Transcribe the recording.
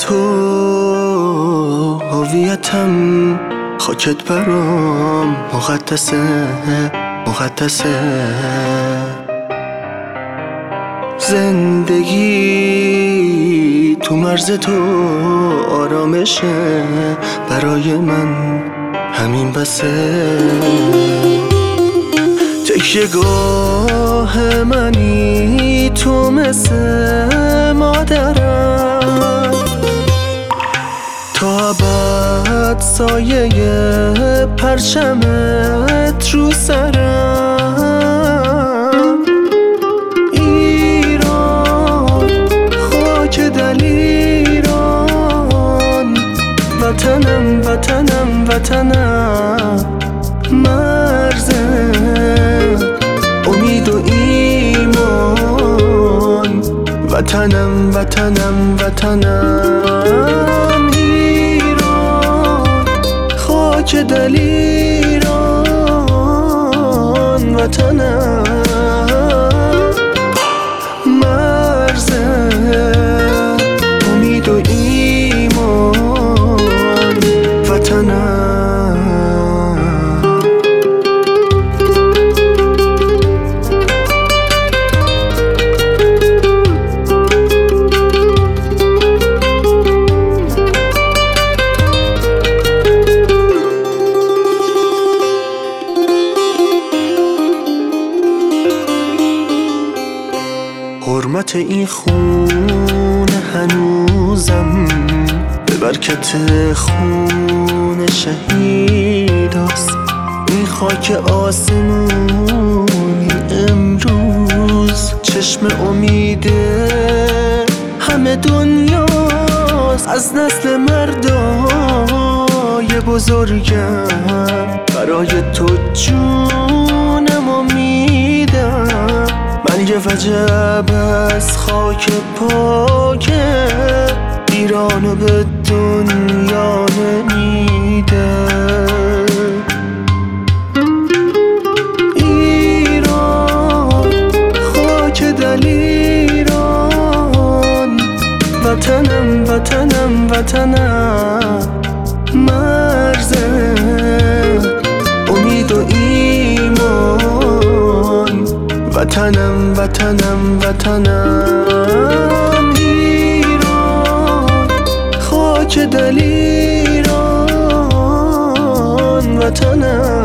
تو هویتم، خاکت برام مقدسه مقدسه. زندگی تو مرز تو آرامشه، برای من همین بسه. تکیه‌گاه منی تو، مثل مادرم، تا ابد سایه پرچمت رو سرم. ایران، خاک دلیران، وطنم وطنم وطنم. مرز امید و ایمان، وطنم وطنم وطنم. ایران، خاک دلیران، وطنم. مرز امید و ایمان، وطنم. حرمت این خون هنوزم به برکت خون شهیداست. این خاک آسمونی امروز چشم امید همه دنیاست. از نسل مردای بزرگم، برای تو جونم میدم. من یه وجب از خاک پاک ایرانو به دنیا نمیدم. ایران، خاک دلیران، وطنم وطنم وطنم. مرز امید و ایمان، وطنم وطنم وطنم. ایران، خاک دلیران، وطنم.